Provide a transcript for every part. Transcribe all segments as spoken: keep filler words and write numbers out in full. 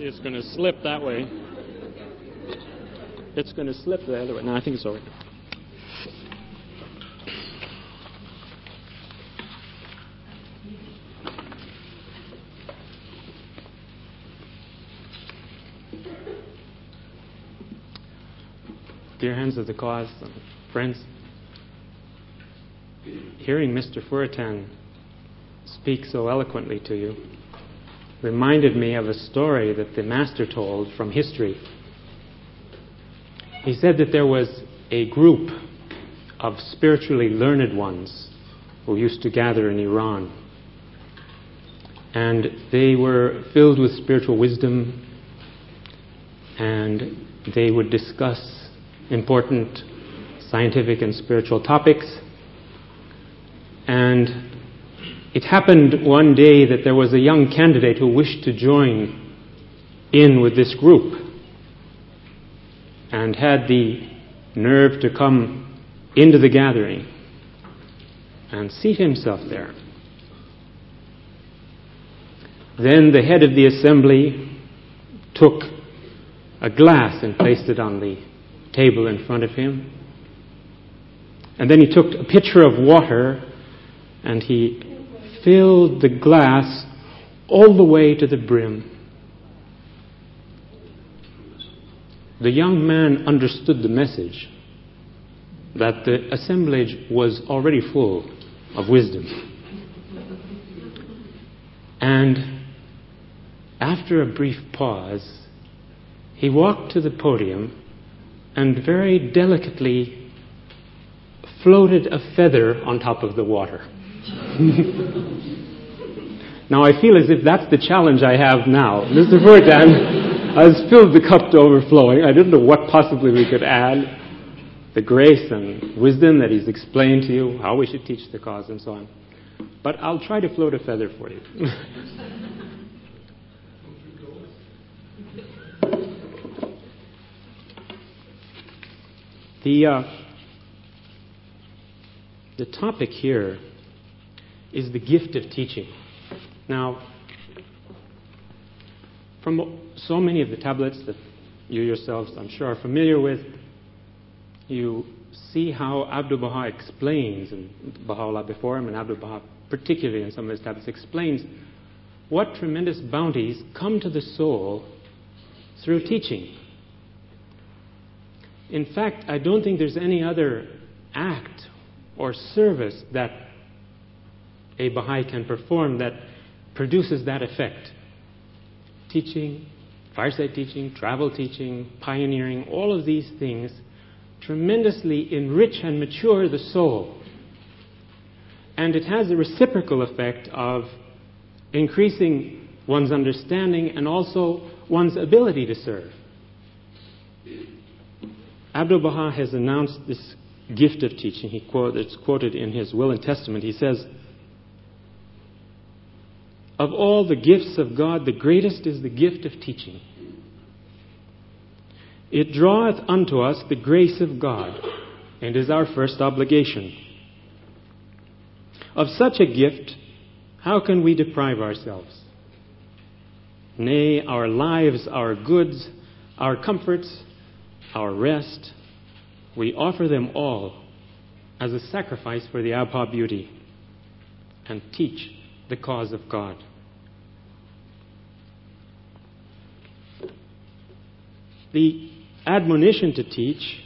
See, it's going to slip that way. It's going to slip the other way. No, I think it's all right. Dear Hands of the Cause, friends, hearing Mister Furitan speak so eloquently to you reminded me of a story that the Master told from history. He said that there was a group of spiritually learned ones who used to gather in Iran. And they were filled with spiritual wisdom, and they would discuss important scientific and spiritual topics. And it happened one day that there was a young candidate who wished to join in with this group and had the nerve to come into the gathering and seat himself there. Then the head of the assembly took a glass and placed it on the table in front of him. And then he took a pitcher of water and he filled the glass all the way to the brim. The young man understood the message that the assemblage was already full of wisdom. And after a brief pause, he walked to the podium and very delicately floated a feather on top of the water. Now I feel as if that's the challenge I have now. Mister Furitan has filled the cup to overflowing. I didn't know what possibly we could add. The grace and wisdom that he's explained to you, how we should teach the cause and so on. But I'll try to float a feather for you. The, uh, the topic here is the gift of teaching. Now, from so many of the tablets that you yourselves, I'm sure, are familiar with, you see how Abdu'l-Baha explains, and Baha'u'llah before him, and Abdu'l-Baha particularly in some of his tablets, explains what tremendous bounties come to the soul through teaching. In fact, I don't think there's any other act or service that a Baha'i can perform that produces that effect. Teaching, fireside teaching, travel teaching, pioneering, all of these things tremendously enrich and mature the soul. And it has a reciprocal effect of increasing one's understanding and also one's ability to serve. Abdu'l-Baha has announced this gift of teaching. He quote, it's quoted in his Will and Testament. He says, "Of all the gifts of God, the greatest is the gift of teaching. It draweth unto us the grace of God, and is our first obligation. Of such a gift, how can we deprive ourselves? Nay, our lives, our goods, our comforts, our rest, we offer them all as a sacrifice for the Abha beauty, and teach the cause of God." The admonition to teach,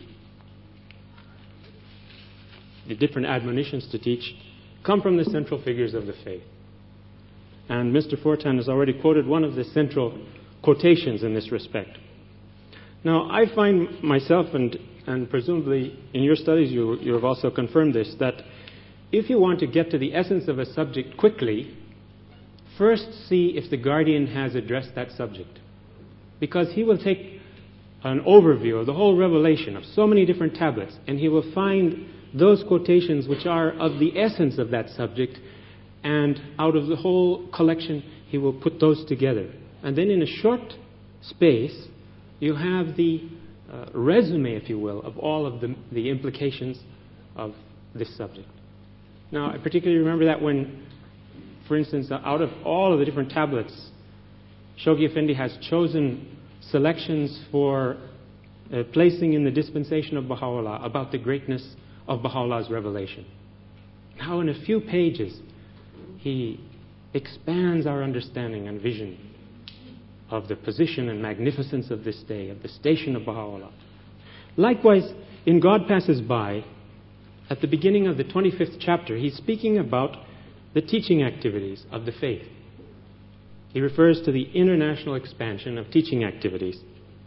the different admonitions to teach, come from the central figures of the faith. And Mister Furitan has already quoted one of the central quotations in this respect. Now, I find myself, and, and presumably in your studies you, you have also confirmed this, that if you want to get to the essence of a subject quickly, first see if the guardian has addressed that subject. Because he will take an overview of the whole revelation of so many different tablets, and he will find those quotations which are of the essence of that subject, and out of the whole collection he will put those together. And then in a short space you have the uh, resume, if you will, of all of the, the implications of this subject. Now, I particularly remember that when, for instance, out of all of the different tablets Shoghi Effendi has chosen selections for uh, placing in the dispensation of Baha'u'llah about the greatness of Baha'u'llah's revelation. Now, in a few pages, he expands our understanding and vision of the position and magnificence of this day, of the station of Baha'u'llah. Likewise, in God Passes By, at the beginning of the twenty-fifth chapter, he's speaking about the teaching activities of the faith. He refers to the international expansion of teaching activities.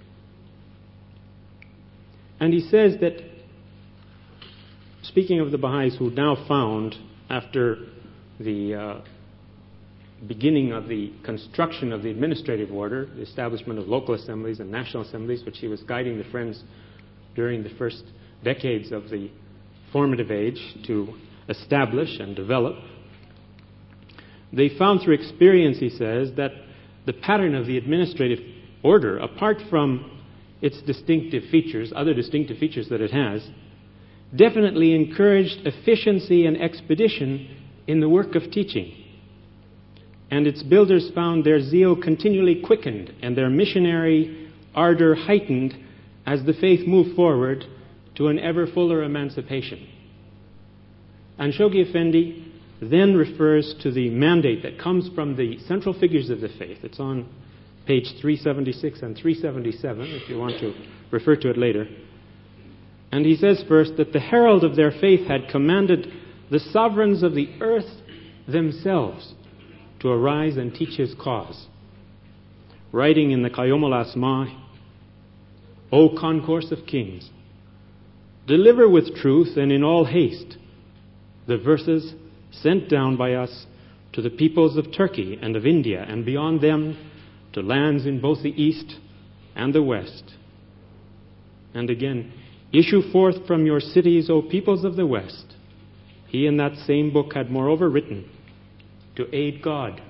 And he says that, speaking of the Baha'is who now found, after the uh, beginning of the construction of the administrative order, the establishment of local assemblies and national assemblies, which he was guiding the Friends during the first decades of the formative age to establish and develop, they found through experience, he says, that the pattern of the administrative order, apart from its distinctive features, other distinctive features that it has, definitely encouraged efficiency and expedition in the work of teaching. And its builders found their zeal continually quickened and their missionary ardor heightened as the faith moved forward to an ever fuller emancipation. And Shoghi Effendi then refers to the mandate that comes from the central figures of the faith. It's on page three seventy-six and three seventy-seven, if you want to refer to it later. And he says first that the herald of their faith had commanded the sovereigns of the earth themselves to arise and teach his cause. Writing in the Qayyum al-Asma, O concourse of kings, deliver with truth and in all haste the verses sent down by us to the peoples of Turkey and of India, and beyond them to lands in both the east and the west. And again, issue forth from your cities, O peoples of the west. He in that same book had moreover written to aid God.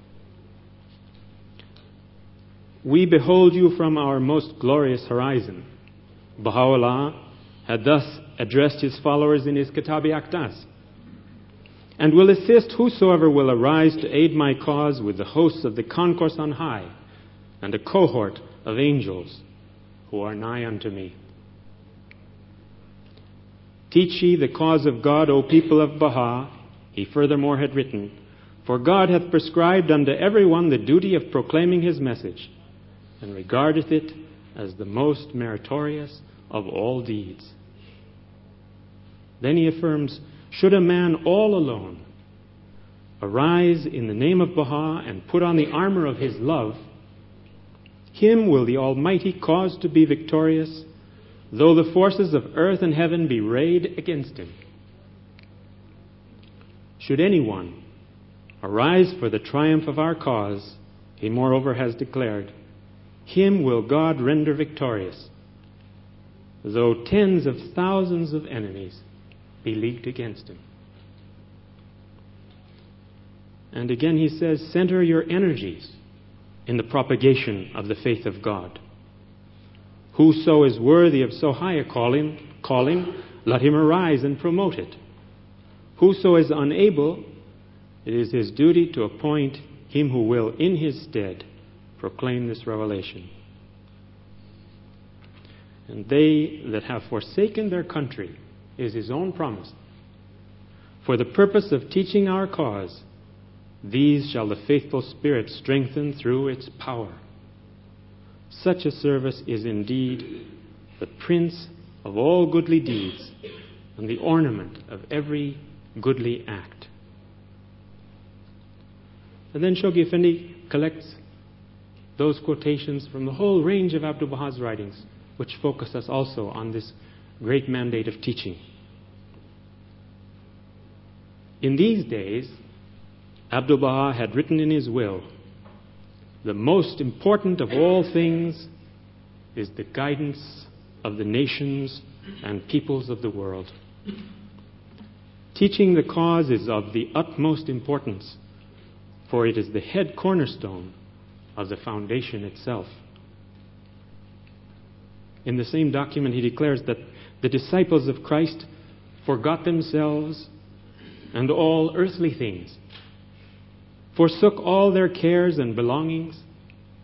We behold you from our most glorious horizon. Baha'u'llah had thus addressed his followers in his Kitab-i Aqdas, and will assist whosoever will arise to aid my cause with the hosts of the concourse on high and a cohort of angels who are nigh unto me. Teach ye the cause of God, O people of Baha, he furthermore had written, for God hath prescribed unto every one the duty of proclaiming his message, and regardeth it as the most meritorious of all deeds. Then he affirms, should a man all alone arise in the name of Baha and put on the armor of his love, him will the Almighty cause to be victorious, though the forces of earth and heaven be arrayed against him. Should anyone arise for the triumph of our cause, he moreover has declared, him will God render victorious, though tens of thousands of enemies be leagued against him. And again he says, center your energies in the propagation of the faith of God. Whoso is worthy of so high a calling, calling, let him arise and promote it. Whoso is unable, it is his duty to appoint him who will in his stead proclaim this revelation. And they that have forsaken their country, is his own promise, for the purpose of teaching our cause, these shall the faithful Spirit strengthen through its power. Such a service is indeed the prince of all goodly deeds and the ornament of every goodly act. And then Shoghi Effendi collects those quotations from the whole range of Abdul Baha's writings, which focus us also on this great mandate of teaching. In these days, Abdul Baha had written in his will, the most important of all things is the guidance of the nations and peoples of the world. Teaching the cause is of the utmost importance, for it is the head cornerstone of the foundation itself. In the same document, he declares that the disciples of Christ forgot themselves and all earthly things, forsook all their cares and belongings,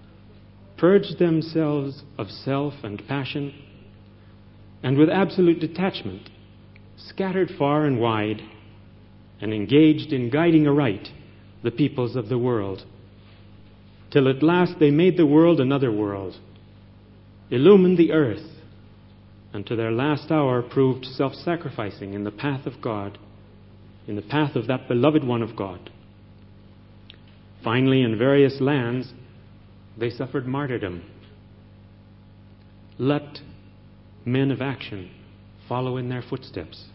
purged themselves of self and passion, and with absolute detachment, scattered far and wide, and engaged in guiding aright the peoples of the world, till at last they made the world another world, illumined the earth, and to their last hour proved self-sacrificing in the path of God, in the path of that beloved one of God. Finally, in various lands, they suffered martyrdom. Let men of action follow in their footsteps.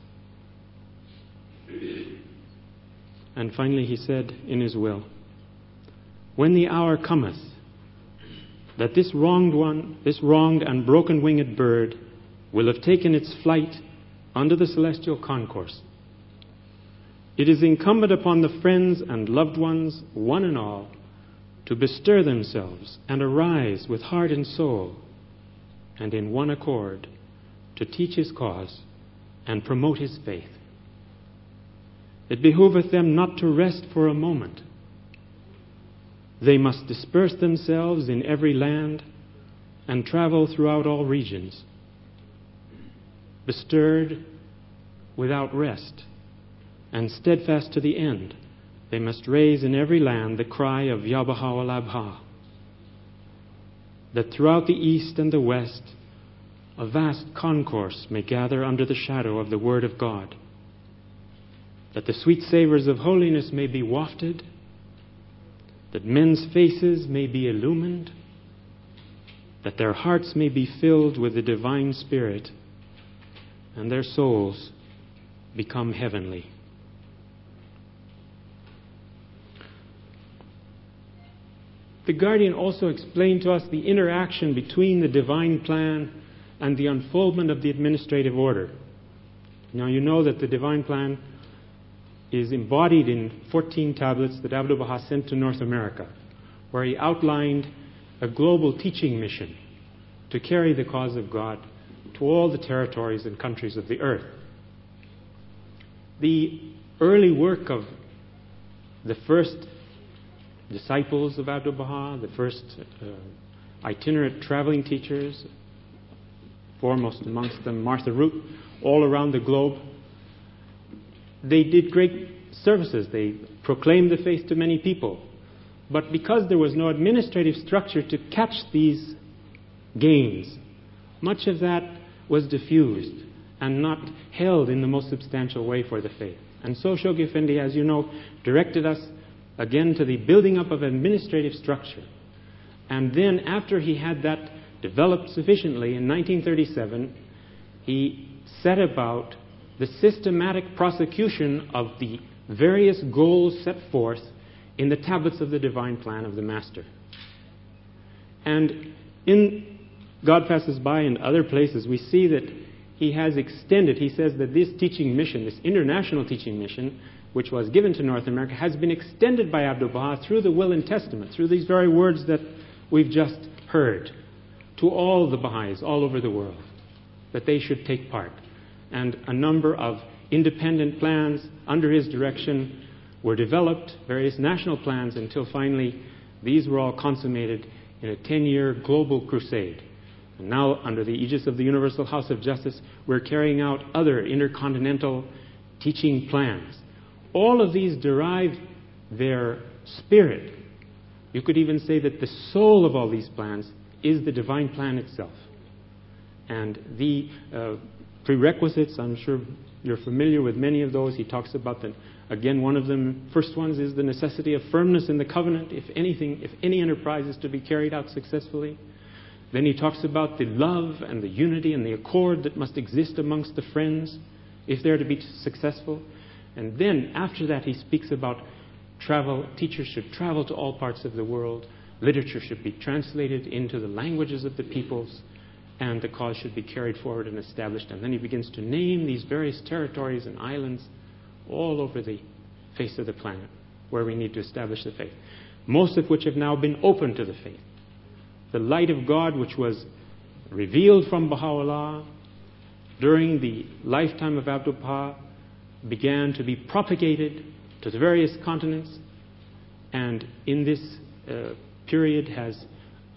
And finally he said in his will, when the hour cometh that this wronged one, this wronged and broken winged bird will have taken its flight under the celestial concourse, it is incumbent upon the friends and loved ones, one and all, to bestir themselves and arise with heart and soul, and in one accord to teach his cause and promote his faith. It behoveth them not to rest for a moment. They must disperse themselves in every land and travel throughout all regions, bestirred without rest and steadfast to the end. They must raise in every land the cry of Ya Baha'u'llah, that throughout the east and the west a vast concourse may gather under the shadow of the Word of God, that the sweet savors of holiness may be wafted, that men's faces may be illumined, that their hearts may be filled with the divine Spirit, and their souls become heavenly. The Guardian also explained to us the interaction between the divine plan and the unfoldment of the administrative order. Now you know that the divine plan is embodied in fourteen tablets that Abdu'l-Baha sent to North America, where he outlined a global teaching mission to carry the cause of God to all the territories and countries of the earth. The early work of the first disciples of Abdu'l-Baha, the first uh, itinerant traveling teachers, foremost amongst them Martha Root, all around the globe, they did great services. They proclaimed the faith to many people. But because there was no administrative structure to catch these gains, much of that was diffused and not held in the most substantial way for the faith. And so Shoghi Effendi, as you know, directed us again to the building up of administrative structure. And then after he had that developed sufficiently in nineteen thirty-seven, he set about the systematic prosecution of the various goals set forth in the tablets of the divine plan of the Master. And in God Passes By and other places, we see that he has extended, he says that this teaching mission, this international teaching mission, which was given to North America, has been extended by Abdu'l-Baha through the will and testament, through these very words that we've just heard, to all the Baha'is all over the world, that they should take part. And a number of independent plans under his direction were developed, various national plans, until finally these were all consummated in a ten-year global crusade. And now, under the aegis of the Universal House of Justice, we're carrying out other intercontinental teaching plans. All of these derive their spirit. You could even say that the soul of all these plans is the divine plan itself. And the uh, prerequisites, I'm sure you're familiar with many of those. He talks about them. Again, one of them, first ones, is the necessity of firmness in the covenant, if anything, if any enterprise is to be carried out successfully. Then he talks about the love and the unity and the accord that must exist amongst the friends if they're to be successful. And then, after that, he speaks about travel. Teachers should travel to all parts of the world. Literature should be translated into the languages of the peoples, and the cause should be carried forward and established. And then he begins to name these various territories and islands all over the face of the planet where we need to establish the faith, most of which have now been open to the faith. The light of God, which was revealed from Baha'u'llah during the lifetime of Abdu'l-Baha, began to be propagated to the various continents, and in this uh, period has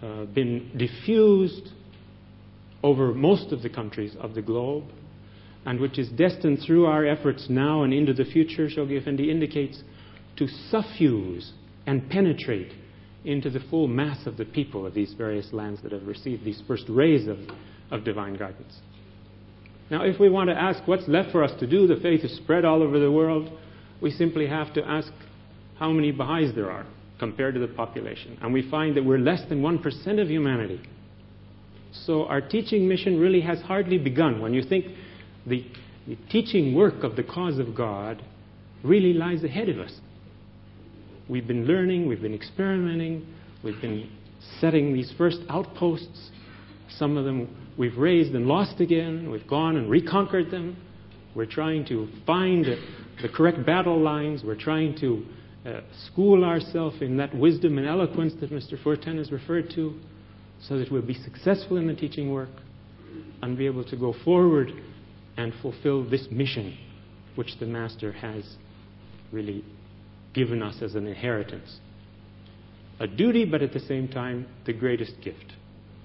uh, been diffused over most of the countries of the globe, and which is destined through our efforts now and into the future, Shoghi Effendi indicates, to suffuse and penetrate into the full mass of the people of these various lands that have received these first rays of, of divine guidance. Now, if we want to ask what's left for us to do, the faith is spread all over the world, we simply have to ask how many Baha'is there are compared to the population. And we find that we're less than one percent of humanity. So our teaching mission really has hardly begun. When you think the, the teaching work of the cause of God really lies ahead of us. We've been learning, we've been experimenting, we've been setting these first outposts. Some of them we've raised and lost again. We've gone and reconquered them. We're trying to find the correct battle lines. We're trying to uh, school ourselves in that wisdom and eloquence that Mister Fortin has referred to, so that we'll be successful in the teaching work and be able to go forward and fulfill this mission which the Master has really given us as an inheritance. A duty, but at the same time, the greatest gift.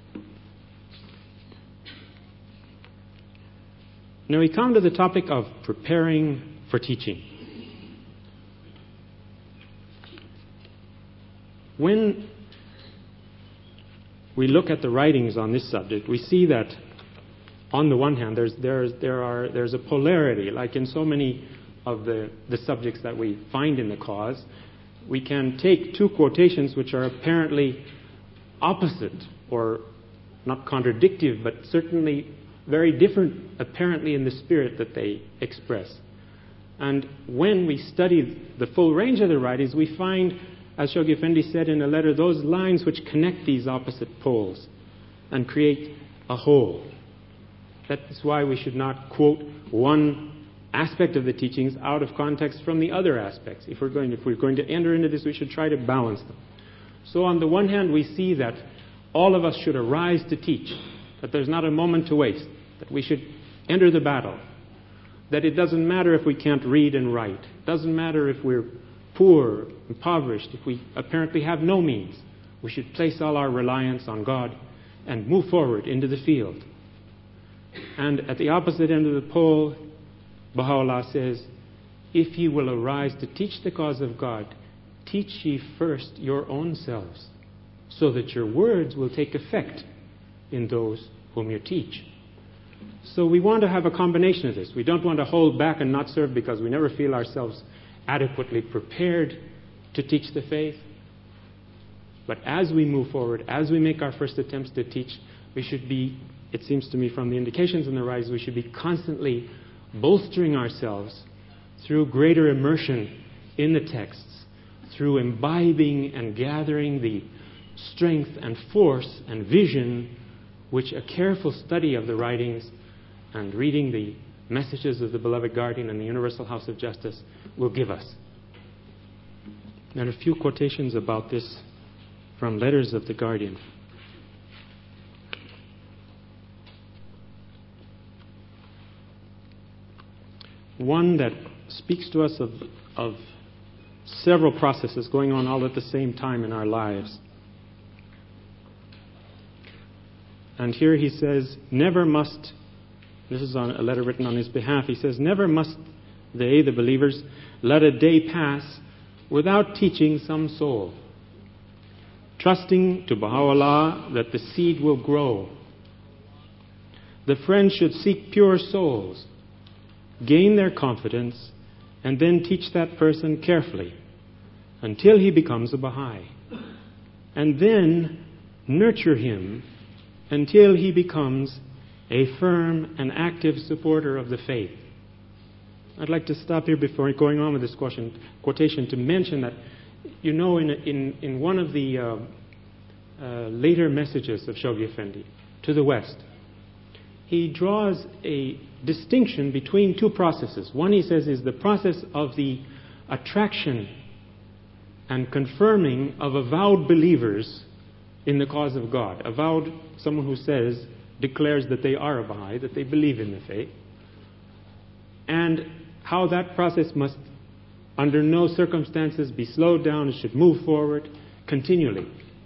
Now we come to the topic of preparing for teaching. When we look at the writings on this subject, we see that on the one hand, there's, there's, there are, there's a polarity, like in so many of the, the subjects that we find in the cause. We can take two quotations which are apparently opposite, or not contradictive, but certainly very different, apparently, in the spirit that they express. And when we study the full range of the writings, we find, as Shoghi Effendi said in a letter, those lines which connect these opposite poles and create a whole. That's why we should not quote one aspect of the teachings out of context from the other aspects. If we're going, if we're going to enter into this, we should try to balance them. So on the one hand, we see that all of us should arise to teach, that there's not a moment to waste, that we should enter the battle, that it doesn't matter if we can't read and write, it doesn't matter if we're poor, impoverished, if we apparently have no means. We should place all our reliance on God and move forward into the field. And at the opposite end of the pole, Baha'u'llah says, if ye will arise to teach the cause of God, teach ye first your own selves, so that your words will take effect in those whom you teach. So we want to have a combination of this. We don't want to hold back and not serve because we never feel ourselves adequately prepared to teach the faith. But as we move forward, as we make our first attempts to teach, we should be, it seems to me from the indications in the rise, we should be constantly bolstering ourselves through greater immersion in the texts, through imbibing and gathering the strength and force and vision which a careful study of the writings and reading the messages of the Beloved Guardian and the Universal House of Justice will give us. And a few quotations about this from Letters of the Guardian. One that speaks to us of, of several processes going on all at the same time in our lives. And here he says, never must, this is on a letter written on his behalf, he says, never must they, the believers, let a day pass without teaching some soul, trusting to Baha'u'llah that the seed will grow. The friend should seek pure souls, gain their confidence, and then teach that person carefully until he becomes a Baha'i. And then nurture him until he becomes a firm and active supporter of the faith. I'd like to stop here before going on with this quotation to mention that, you know, in, in, in one of the uh, uh, later messages of Shoghi Effendi to the West, he draws a distinction between two processes. One, he says, is the process of the attraction and confirming of avowed believers in the cause of God. Avowed, someone who says, declares that they are a Baha'i, that they believe in the faith. And how that process must, under no circumstances, be slowed down. It should move forward continually.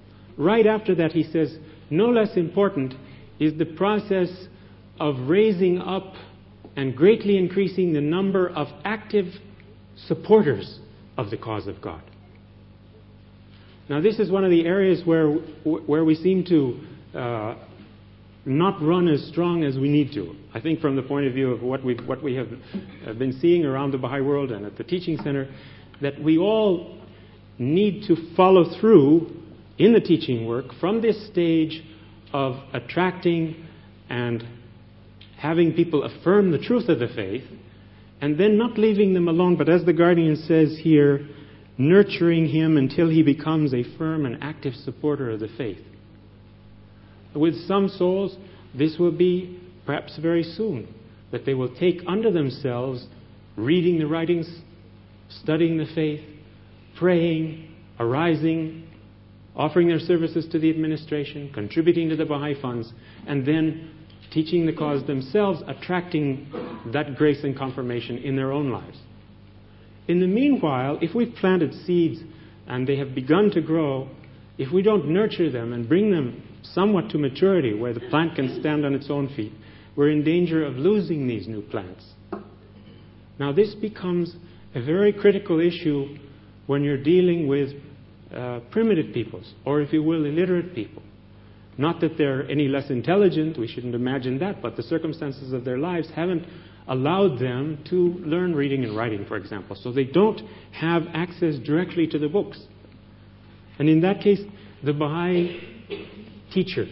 right after that he says, no less important is the process of raising up and greatly increasing the number of active supporters of the cause of God. Now, this is one of the areas where where we seem to uh, not run as strong as we need to. I think from the point of view of what we what we have been seeing around the Baha'i world and at the Teaching Center, that we all need to follow through in the teaching work from this stage of attracting and having people affirm the truth of the faith, and then not leaving them alone, but as the Guardian says here, nurturing him until he becomes a firm and active supporter of the faith. With some souls, this will be perhaps very soon, that they will take unto themselves reading the writings, studying the faith, praying, arising, offering their services to the administration, contributing to the Baha'i funds, and then teaching the cause themselves, attracting that grace and confirmation in their own lives. In the meanwhile, if we've planted seeds and they have begun to grow, if we don't nurture them and bring them somewhat to maturity where the plant can stand on its own feet, we're in danger of losing these new plants. Now, this becomes a very critical issue when you're dealing with uh, primitive peoples, or if you will, illiterate people. Not that they're any less intelligent, we shouldn't imagine that, but the circumstances of their lives haven't allowed them to learn reading and writing, for example. So they don't have access directly to the books. And in that case, the Baha'i teacher,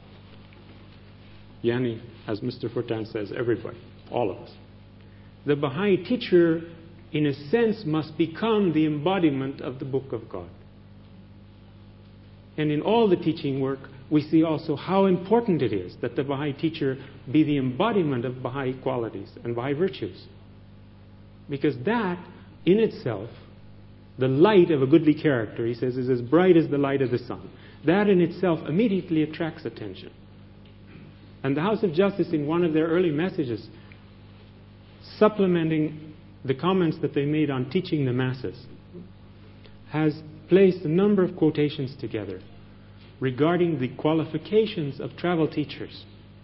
Yani, as Mister Fortan says, everybody, all of us. The Baha'i teacher, in a sense, must become the embodiment of the Book of God. And in all the teaching work, we see also how important it is that the Baha'i teacher be the embodiment of Baha'i qualities and Baha'i virtues. Because that, in itself, the light of a goodly character, he says, is as bright as the light of the sun. That in itself immediately attracts attention. And the House of Justice, in one of their early messages, supplementing the comments that they made on teaching the masses, has placed a number of quotations together regarding the qualifications of travel teachers,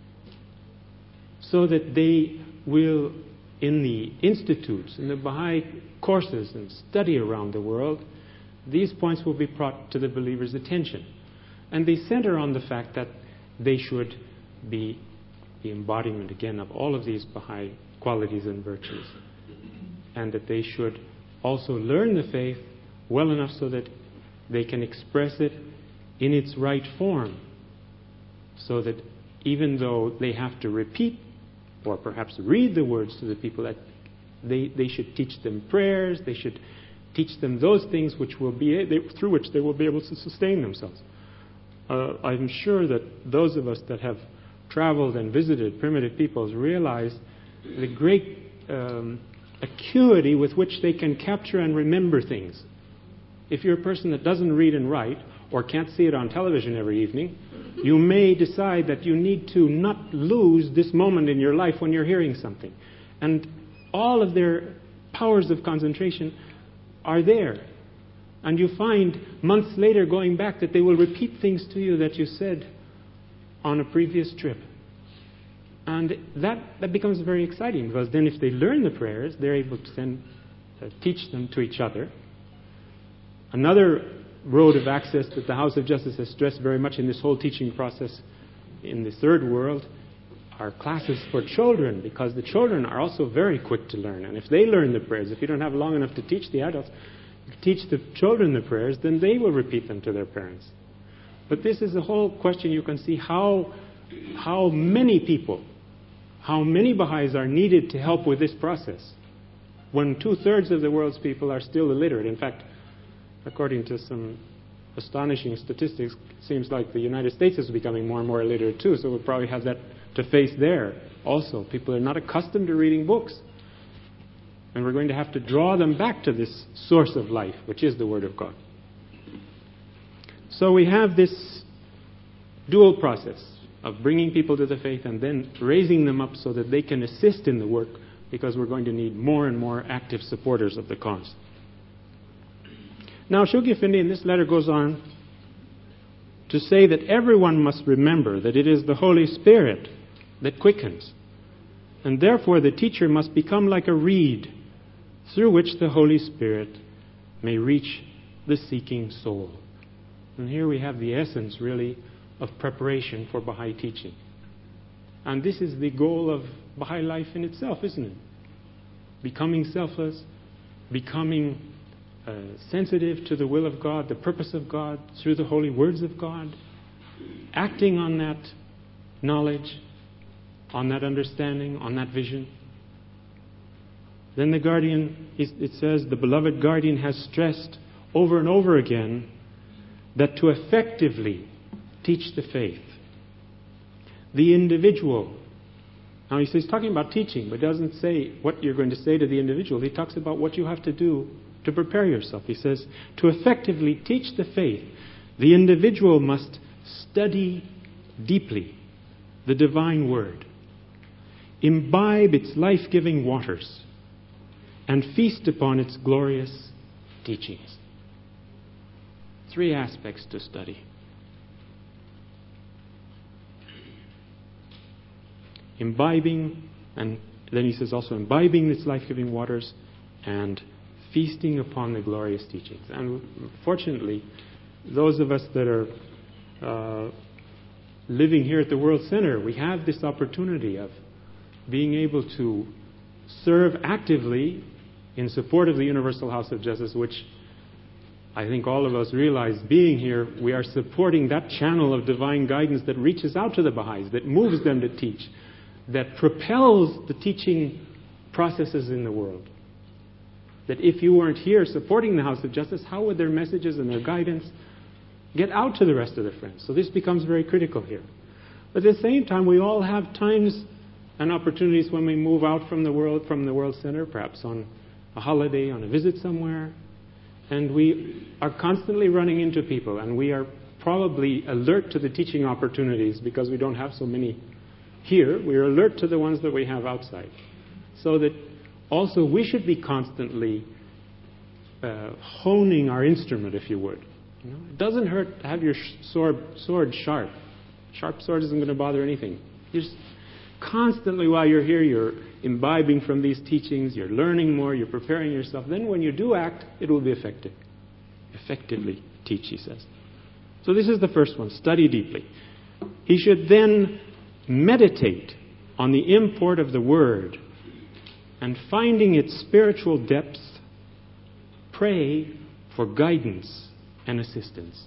so that they will, in the institutes, in the Baha'i courses and study around the world, these points will be brought to the believer's attention. And they center on the fact that they should be the embodiment, again, of all of these Baha'i qualities and virtues, and that they should also learn the faith well enough so that they can express it in its right form, so that even though they have to repeat or perhaps read the words to the people, that they, they should teach them prayers, they should teach them those things which will be they, through which they will be able to sustain themselves. Uh, I'm sure that those of us that have traveled and visited primitive peoples realize the great um, acuity with which they can capture and remember things. If you're a person that doesn't read and write, or can't see it on television every evening, you may decide that you need to not lose this moment in your life when you're hearing something. And all of their powers of concentration are there. And you find months later going back that they will repeat things to you that you said on a previous trip. And that, that becomes very exciting, because then if they learn the prayers, they're able to then uh, teach them to each other. Another road of access that the House of Justice has stressed very much in this whole teaching process in the third world are classes for children, because the children are also very quick to learn. And if they learn the prayers, if you don't have long enough to teach the adults, teach the children the prayers, then they will repeat them to their parents. But this is a whole question. You can see how, how many people, how many Baha'is are needed to help with this process, when two-thirds of the world's people are still illiterate. In fact, according to some astonishing statistics, it seems like the United States is becoming more and more illiterate too, so we'll probably have that to face there also. People are not accustomed to reading books. And we're going to have to draw them back to this source of life, which is the Word of God. So we have this dual process of bringing people to the faith and then raising them up so that they can assist in the work, because we're going to need more and more active supporters of the cause. Now, Shoghi Effendi in this letter goes on to say that everyone must remember that it is the Holy Spirit that quickens, and therefore the teacher must become like a reed through which the Holy Spirit may reach the seeking soul. And here we have the essence, really, of preparation for Baha'i teaching. And this is the goal of Baha'i life in itself, isn't it? Becoming selfless, becoming uh, sensitive to the will of God, the purpose of God, through the holy words of God, acting on that knowledge, on that understanding, on that vision. Then the guardian, it says, the beloved guardian has stressed over and over again that to effectively teach the faith, the individual, now he says, talking about teaching, but doesn't say what you're going to say to the individual. He talks about what you have to do to prepare yourself. He says, to effectively teach the faith, the individual must study deeply the divine word, imbibe its life-giving waters, and feast upon its glorious teachings. Three aspects to study. Imbibing, and then he says also imbibing its life-giving waters and feasting upon the glorious teachings. And fortunately, those of us that are uh, living here at the World Center, we have this opportunity of being able to serve actively in support of the Universal House of Justice, which I think all of us realize, being here, we are supporting that channel of divine guidance that reaches out to the Baha'is, that moves them to teach, that propels the teaching processes in the world. That if you weren't here supporting the House of Justice, how would their messages and their guidance get out to the rest of their friends? So this becomes very critical here. But at the same time, we all have times and opportunities when we move out from the world, from the World Center, perhaps on a holiday, on a visit somewhere, and we are constantly running into people, and we are probably alert to the teaching opportunities because we don't have so many here. We are alert to the ones that we have outside. So that also we should be constantly uh, honing our instrument, if you would. You know, it doesn't hurt to have your sword, sword sharp. Sharp sword isn't going to bother anything. You just constantly, while you're here, you're imbibing from these teachings, you're learning more, you're preparing yourself. Then when you do act, it will be effective. Effectively teach, he says. So this is the first one, study deeply. He should then meditate on the import of the word, and finding its spiritual depths, pray for guidance and assistance.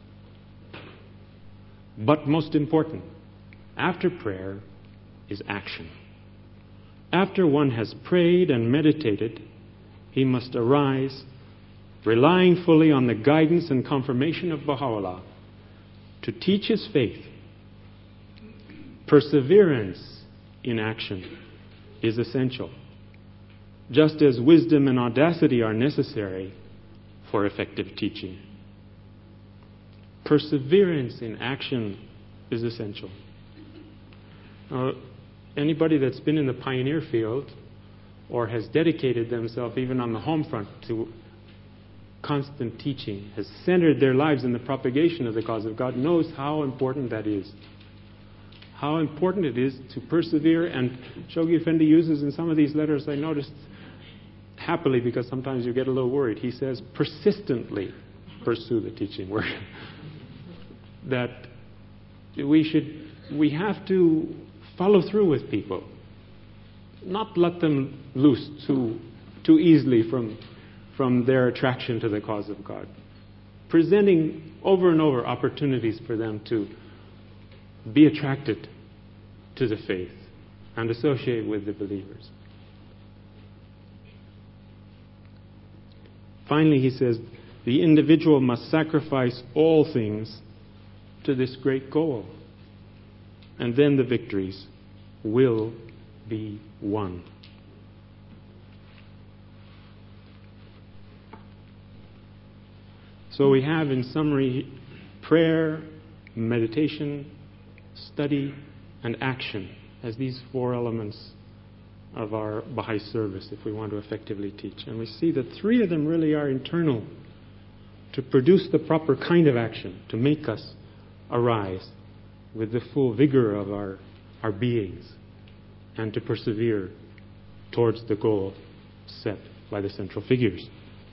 But most important, after prayer is action. After one has prayed and meditated, he must arise, relying fully on the guidance and confirmation of Baha'u'llah, to teach his faith. Perseverance in action is essential, just as wisdom and audacity are necessary for effective teaching. Perseverance in action is essential. Uh, anybody that's been in the pioneer field or has dedicated themselves even on the home front to constant teaching, has centered their lives in the propagation of the cause of God, knows how important that is. How important it is to persevere, and Shoghi Effendi uses in some of these letters, I noticed, happily, because sometimes you get a little worried, he says, persistently pursue the teaching work. That we should, we have to follow through with people, not let them loose too, too easily from, from their attraction to the cause of God. Presenting over and over opportunities for them to be attracted to the faith and associate with the believers. Finally, he says, the individual must sacrifice all things to this great goal, and then the victories will be won. So we have, in summary, prayer, meditation, study, and action as these four elements of our Baha'i service if we want to effectively teach. And we see that three of them really are internal to produce the proper kind of action, to make us arise with the full vigor of our, our beings and to persevere towards the goal set by the central figures.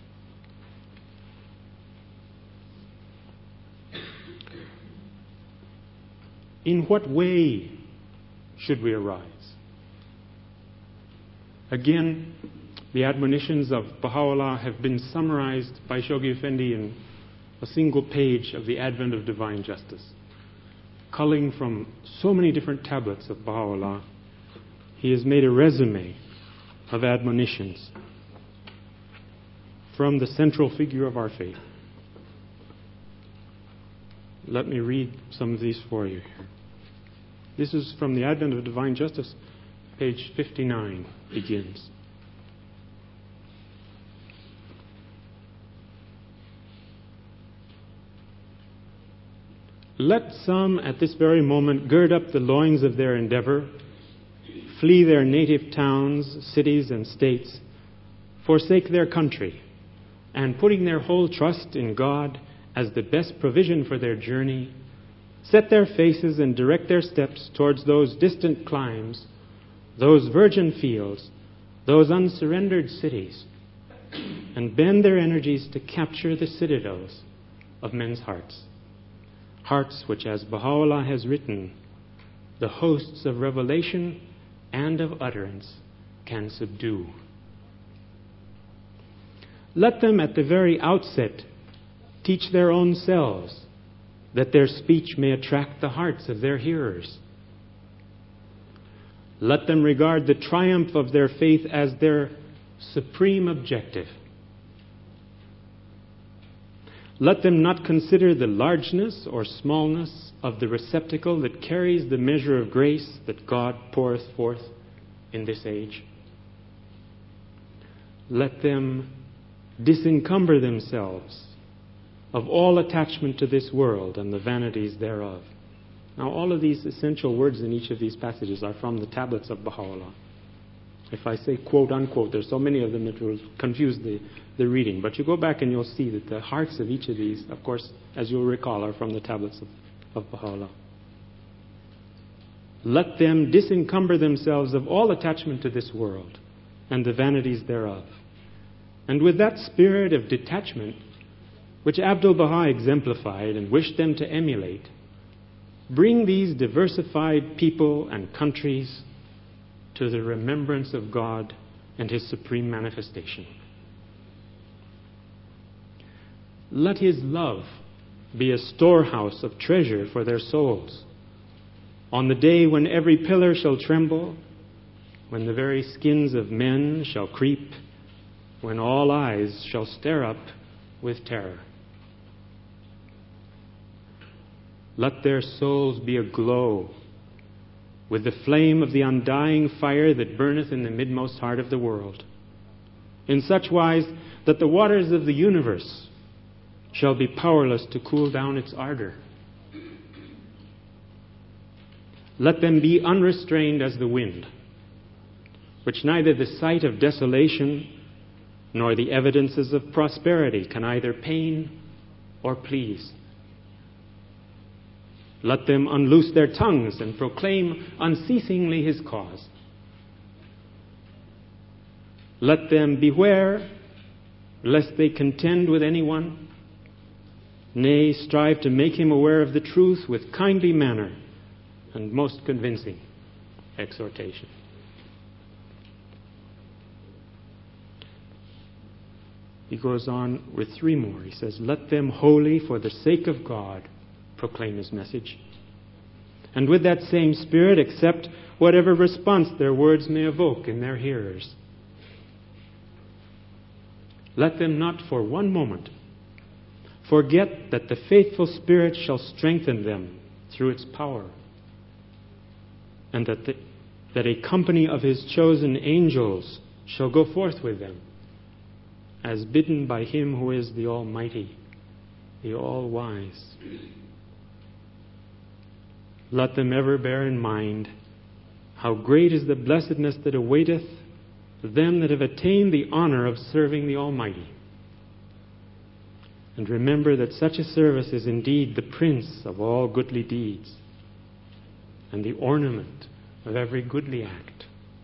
In what way should we arise? Again, the admonitions of Baha'u'llah have been summarized by Shoghi Effendi in a single page of the Advent of Divine Justice. Culling from so many different tablets of Baha'u'llah, he has made a resume of admonitions from the central figure of our faith. Let me read some of these for you here. This is from the Advent of Divine Justice, page fifty-nine begins. Let some at this very moment gird up the loins of their endeavor, flee their native towns, cities, and states, forsake their country, and putting their whole trust in God as the best provision for their journey, set their faces and direct their steps towards those distant climes, those virgin fields, those unsurrendered cities, and bend their energies to capture the citadels of men's hearts. Hearts which, as Baha'u'llah has written, the hosts of revelation and of utterance can subdue. Let them at the very outset teach their own selves that their speech may attract the hearts of their hearers. Let them regard the triumph of their faith as their supreme objective. Let them not consider the largeness or smallness of the receptacle that carries the measure of grace that God poureth forth in this age. Let them disencumber themselves of all attachment to this world and the vanities thereof. Now, all of these essential words in each of these passages are from the tablets of Baha'u'llah. If I say quote unquote, there's so many of them that will confuse the, the reading. But you go back and you'll see that the hearts of each of these, of course, as you'll recall, are from the tablets of, of Baha'u'llah. Let them disencumber themselves of all attachment to this world and the vanities thereof. And with that spirit of detachment, which Abdu'l-Baha exemplified and wished them to emulate, bring these diversified people and countries to the remembrance of God and His supreme manifestation. Let His love be a storehouse of treasure for their souls. On the day when every pillar shall tremble, when the very skins of men shall creep, when all eyes shall stare up with terror. Let their souls be aglow with the flame of the undying fire that burneth in the midmost heart of the world, in such wise that the waters of the universe shall be powerless to cool down its ardor. Let them be unrestrained as the wind, which neither the sight of desolation nor the evidences of prosperity can either pain or please. Let them unloose their tongues and proclaim unceasingly His cause. Let them beware lest they contend with anyone, nay, strive to make him aware of the truth with kindly manner and most convincing exhortation. He goes on with three more. He says, let them wholly, for the sake of God, proclaim His message, and with that same spirit accept whatever response their words may evoke in their hearers. Let them not for one moment forget that the faithful Spirit shall strengthen them through its power, and that, the, that a company of His chosen angels shall go forth with them, as bidden by Him who is the Almighty, the All-Wise. Let them ever bear in mind how great is the blessedness that awaiteth them that have attained the honor of serving the Almighty. And remember that such a service is indeed the prince of all goodly deeds and the ornament of every goodly act.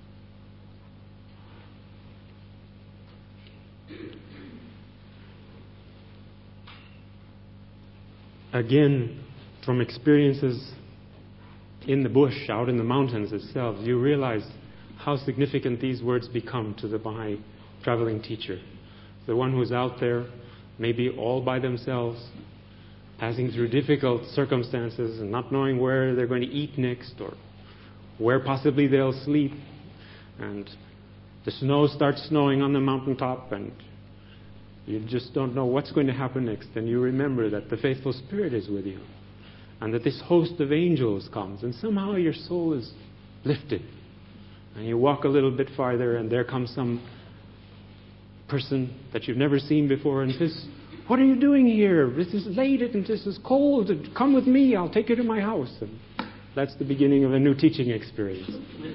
Again, from experiences in the bush, out in the mountains itself, you realize how significant these words become to the Baha'i traveling teacher. The one who's out there, maybe all by themselves, passing through difficult circumstances and not knowing where they're going to eat next or where possibly they'll sleep. And the snow starts snowing on the mountaintop and you just don't know what's going to happen next. And you remember that the faithful Spirit is with you and that this host of angels comes, and somehow your soul is lifted. And you walk a little bit farther and there comes some person that you've never seen before and says, "What are you doing here? This is late and this is cold. Come with me. I'll take you to my house." And that's the beginning of a new teaching experience.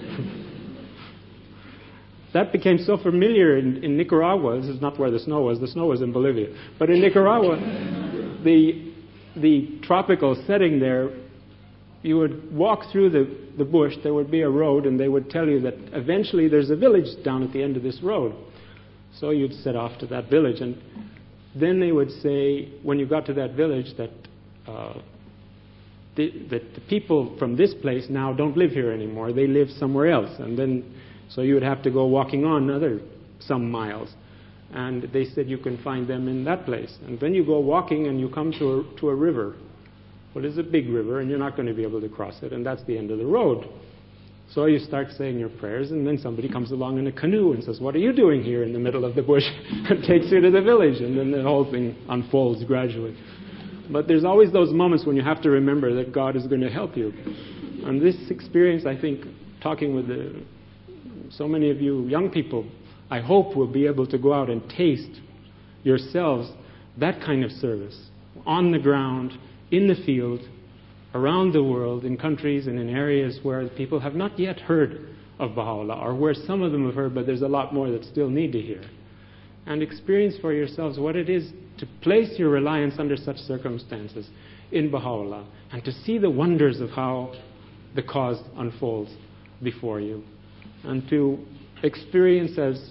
That became so familiar in, in Nicaragua. This is not where the snow was. The snow was in Bolivia. But in Nicaragua, the the tropical setting there, you would walk through the, the bush. There would be a road, and they would tell you that eventually there's a village down at the end of this road. So you'd set off to that village, and then they would say, when you got to that village, that uh, the, that the people from this place now don't live here anymore. They live somewhere else. And then, so you would have to go walking on another some miles. And they said you can find them in that place. And then you go walking and you come to a, to a river. Well, it's a big river, and you're not going to be able to cross it. And that's the end of the road. So you start saying your prayers, and then somebody comes along in a canoe and says, "What are you doing here in the middle of the bush?" and takes you to the village. And then the whole thing unfolds gradually. But there's always those moments when you have to remember that God is going to help you. And this experience, I think, talking with the, so many of you young people, I hope will be able to go out and taste yourselves that kind of service on the ground, in the field, around the world, in countries and in areas where people have not yet heard of Baha'u'llah, or where some of them have heard, but there's a lot more that still need to hear. And experience for yourselves what it is to place your reliance under such circumstances in Baha'u'llah, and to see the wonders of how the cause unfolds before you. And to experience, as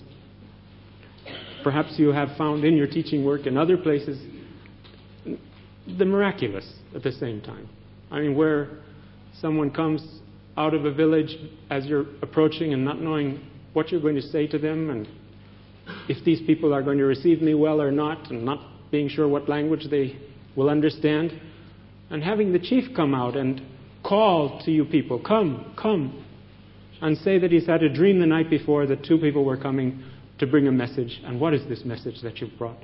perhaps you have found in your teaching work in other places, the miraculous at the same time. I mean, where someone comes out of a village as you're approaching and not knowing what you're going to say to them, and if these people are going to receive me well or not, and not being sure what language they will understand, and having the chief come out and call to you people, "Come, come," and say that he's had a dream the night before that two people were coming to bring a message, and what is this message that you've brought?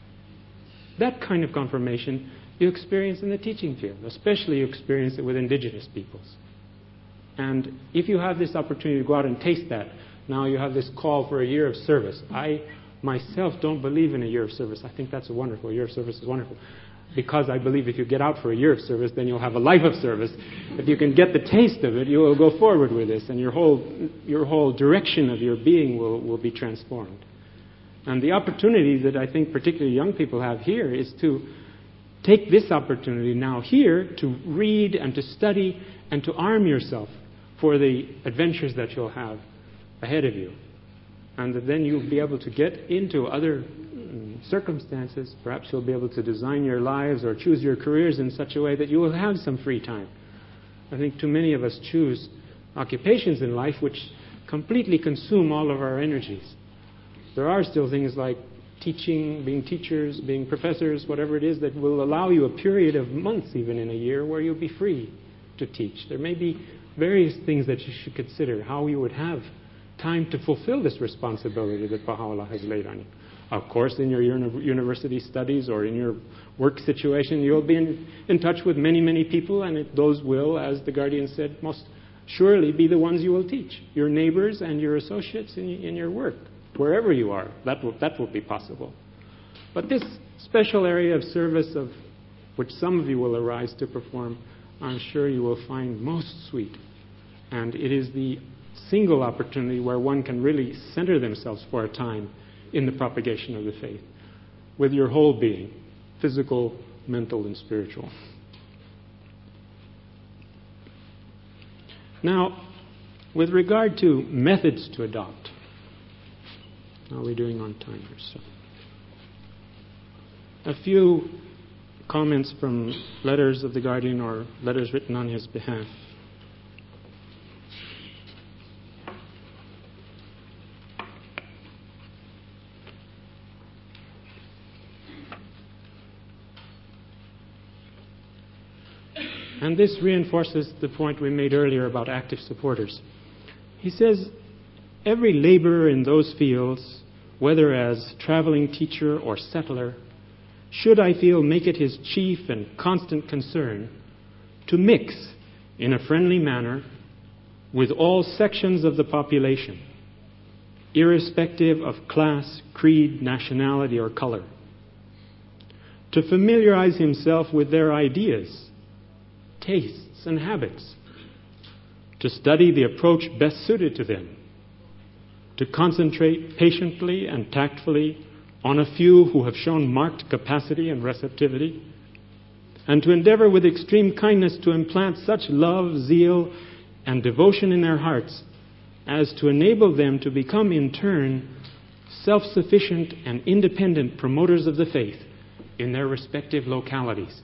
That kind of confirmation you experience in the teaching field, especially you experience it with indigenous peoples. And if you have this opportunity to go out and taste that, now you have this call for a year of service. I myself don't believe in a year of service. I think that's a wonderful. A year of service is wonderful. Because I believe if you get out for a year of service, then you'll have a life of service. If you can get the taste of it, you will go forward with this, and your whole your whole direction of your being will, will be transformed. And the opportunity that I think particularly young people have here is to take this opportunity now here to read and to study and to arm yourself for the adventures that you'll have ahead of you. And that then you'll be able to get into other circumstances. Perhaps you'll be able to design your lives or choose your careers in such a way that you will have some free time. I think too many of us choose occupations in life which completely consume all of our energies. There are still things like teaching, being teachers, being professors, whatever it is, that will allow you a period of months, even in a year, where you'll be free to teach. There may be various things that you should consider, how you would have time to fulfill this responsibility that Baha'u'llah has laid on you. Of course, in your uni- university studies or in your work situation, you'll be in, in touch with many, many people, and it, those will, as the Guardian said, most surely be the ones you will teach. Your neighbors and your associates in, in your work, wherever you are, that will, that will be possible. But this special area of service of which some of you will arise to perform, I'm sure you will find most sweet. And it is the single opportunity where one can really center themselves for a time in the propagation of the faith with your whole being. physical, mental, and spiritual. Now, with regard to methods to adopt, how are we doing on time here? So, a few comments from letters of the Guardian or letters written on his behalf. And this reinforces the point we made earlier about active supporters. He says, every laborer in those fields, whether as traveling teacher or settler, should, I feel, make it his chief and constant concern to mix in a friendly manner with all sections of the population, irrespective of class, creed, nationality, or color, to familiarize himself with their ideas, tastes, and habits, to study the approach best suited to them, to concentrate patiently and tactfully on a few who have shown marked capacity and receptivity, and to endeavor with extreme kindness to implant such love, zeal, and devotion in their hearts as to enable them to become in turn self-sufficient and independent promoters of the faith in their respective localities.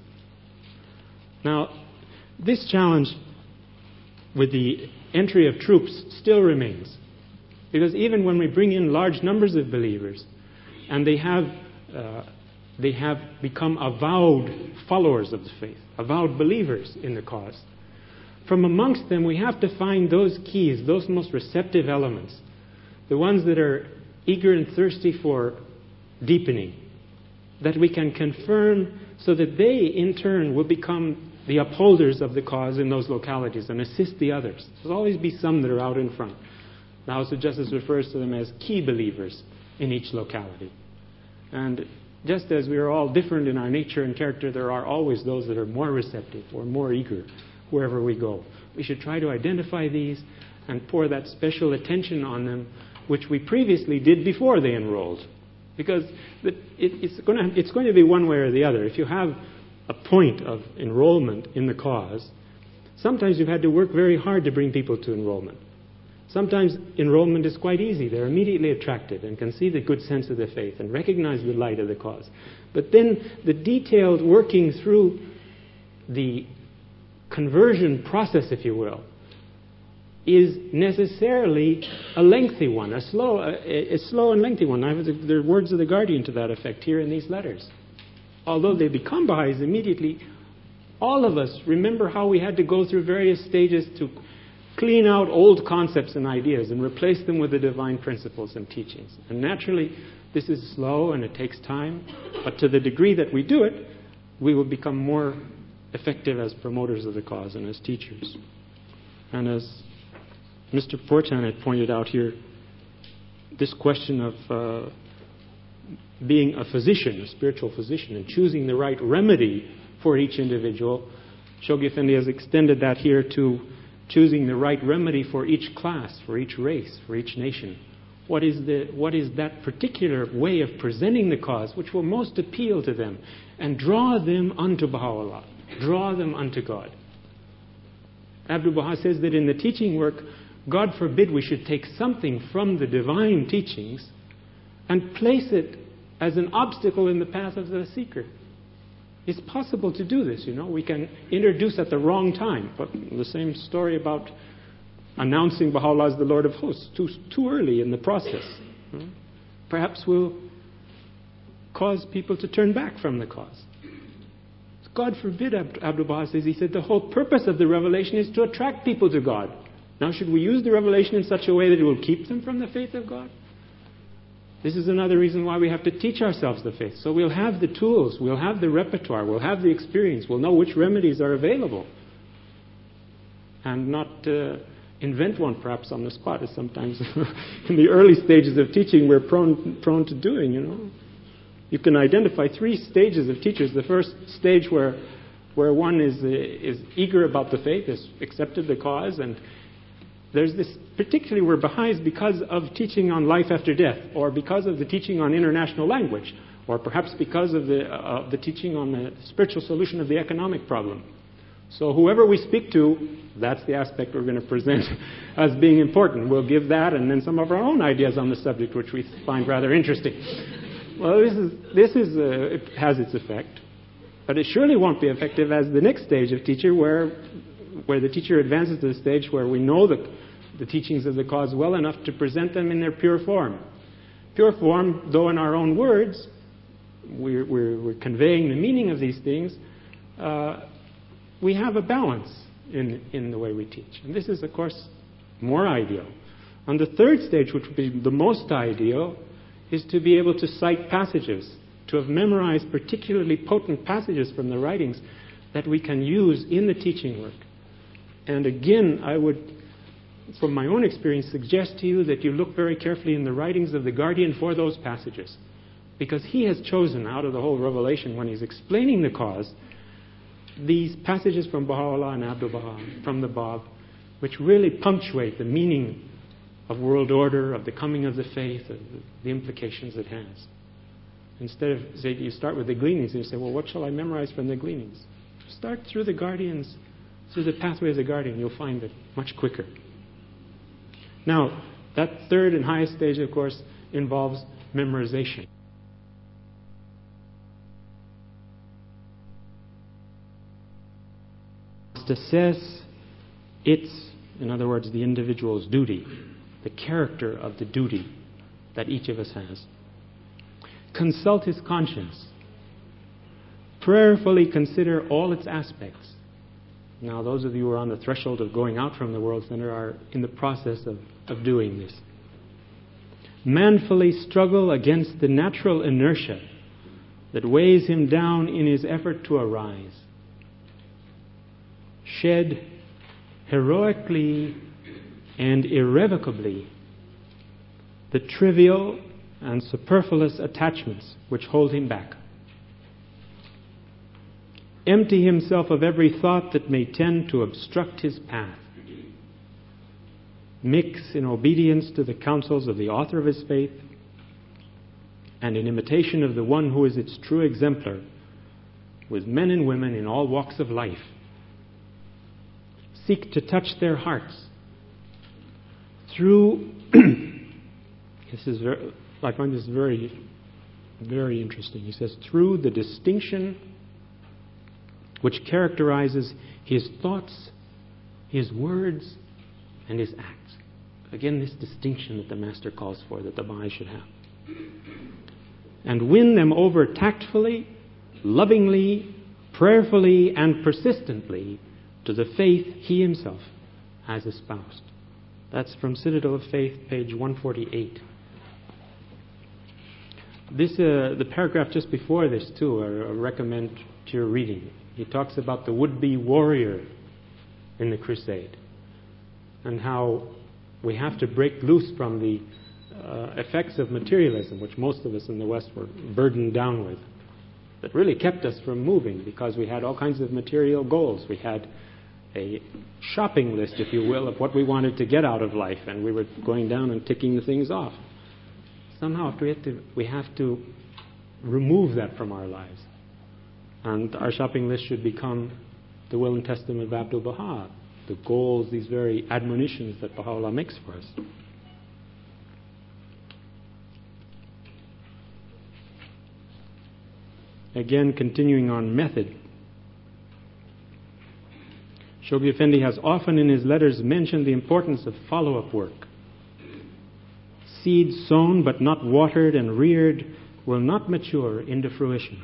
Now, this challenge with the entry of troops still remains, because even when we bring in large numbers of believers and they have uh, they have become avowed followers of the faith, avowed believers in the cause, from amongst them we have to find those keys, those most receptive elements, the ones that are eager and thirsty for deepening, that we can confirm so that they in turn will become the upholders of the cause in those localities and assist the others. There'll always be some that are out in front. The House of Justice refers to them as key believers in each locality. And just as we are all different in our nature and character, there are always those that are more receptive or more eager wherever we go. We should try to identify these and pour that special attention on them, which we previously did before they enrolled. Because it's going to, it's going to be one way or the other. If you have a point of enrollment in the cause, sometimes you've had to work very hard to bring people to enrollment. Sometimes enrollment is quite easy. They're immediately attracted and can see the good sense of the faith and recognize the light of the cause. But then the detailed working through the conversion process, if you will, is necessarily a lengthy one, a slow, a, a slow and lengthy one. I have the, the words of the Guardian to that effect here in these letters. Although they become Baha'is immediately, all of us remember how we had to go through various stages to clean out old concepts and ideas and replace them with the divine principles and teachings. And naturally, this is slow and it takes time, but to the degree that we do it, we will become more effective as promoters of the cause and as teachers. And as Mister Fortan had pointed out here, this question of uh, being a physician, a spiritual physician, and choosing the right remedy for each individual, Shoghi Effendi has extended that here to choosing the right remedy for each class, for each race, for each nation. What is the what is that particular way of presenting the cause which will most appeal to them and draw them unto Baha'u'llah, draw them unto God? Abdul Baha says that in the teaching work, God forbid we should take something from the divine teachings and place it as an obstacle in the path of the seeker. It's possible to do this, you know. We can introduce at the wrong time. But the same story about announcing Baha'u'llah as the Lord of Hosts too, too early in the process. Perhaps will cause people to turn back from the cause. God forbid, Abdul Baha says, he said, the whole purpose of the revelation is to attract people to God. Now, should we use the revelation in such a way that it will keep them from the faith of God? This is another reason why we have to teach ourselves the faith. So we'll have the tools, we'll have the repertoire, we'll have the experience, we'll know which remedies are available. And not uh, invent one perhaps on the spot, as sometimes in the early stages of teaching we're prone, prone to doing, you know. You can identify three stages of teachers. The first stage where where one is uh, is eager about the faith, has accepted the cause, and there's this, particularly where Baha'is, because of teaching on life after death, or because of the teaching on international language, or perhaps because of the, uh, the teaching on the spiritual solution of the economic problem. So whoever we speak to, that's the aspect we're going to present as being important. We'll give that and then some of our own ideas on the subject, which we find rather interesting. Well, this is this is uh, it has its effect, but it surely won't be effective as the next stage of teacher, where where the teacher advances to the stage where we know the the teachings of the cause well enough to present them in their pure form. Pure form, though in our own words, we're, we're, we're conveying the meaning of these things. Uh, we have a balance in in the way we teach, and this is, of course, more ideal. On the third stage, which would be the most ideal, is to be able to cite passages, to have memorized particularly potent passages from the writings that we can use in the teaching work. And again, I would, from my own experience, suggest to you that you look very carefully in the writings of the guardian for those passages, because he has chosen out of the whole revelation, when he's explaining the cause, these passages from Baha'u'llah and Abdu'l-Baha, from the Bab, which really punctuate the meaning of world order, of the coming of the faith, of the implications it has. Instead of, say, you start with the gleanings and you say, well, what shall I memorize from the gleanings? Start through the guardians, through the pathway of the guardian. You'll find it much quicker. Now, that third and highest stage, of course, involves memorization. To assess its, in other words, the individual's duty, the character of the duty that each of us has. Consult his conscience. Prayerfully consider all its aspects. Now, those of you who are on the threshold of going out from the World Center are in the process of, of doing this. Manfully struggle against the natural inertia that weighs him down in his effort to arise. Shed heroically and irrevocably the trivial and superfluous attachments which hold him back. Empty himself of every thought that may tend to obstruct his path. Mix in obedience to the counsels of the author of his faith and in imitation of the one who is its true exemplar with men and women in all walks of life. Seek to touch their hearts through, this is very, I find this very, very interesting. He says, through the distinction which characterizes his thoughts, his words, and his acts. Again, this distinction that the Master calls for, that the Baha'i should have. And win them over tactfully, lovingly, prayerfully, and persistently to the faith he himself has espoused. That's from Citadel of Faith, page one forty-eight. This, uh, the paragraph just before this, too, I recommend to your reading. He talks about the would-be warrior in the crusade and how we have to break loose from the uh, effects of materialism, which most of us in the West were burdened down with, that really kept us from moving because we had all kinds of material goals. We had a shopping list, if you will, of what we wanted to get out of life, and we were going down and ticking the things off. Somehow we have to, we have to remove that from our lives. And our shopping list should become the Will and Testament of Abdu'l-Baha, the goals, these very admonitions that Baha'u'llah makes for us. Again, continuing on method. Shoghi Effendi has often in his letters mentioned the importance of follow-up work. Seeds sown but not watered and reared will not mature into fruition.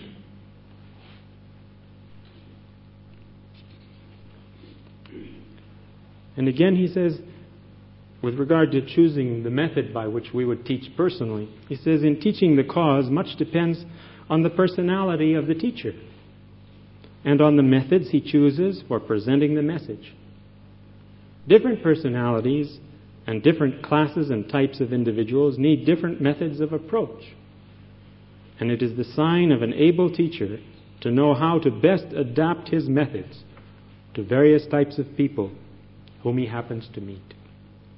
And again he says, with regard to choosing the method by which we would teach personally, he says, in teaching the cause, much depends on the personality of the teacher and on the methods he chooses for presenting the message. Different personalities and different classes and types of individuals need different methods of approach. And it is the sign of an able teacher to know how to best adapt his methods to various types of people whom he happens to meet.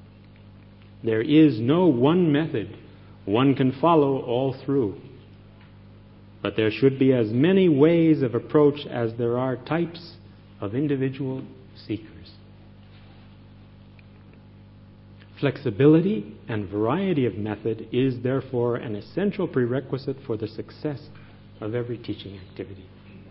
There is no one method one can follow all through. But there should be as many ways of approach as there are types of individual seekers. Flexibility and variety of method is therefore an essential prerequisite for the success of every teaching activity.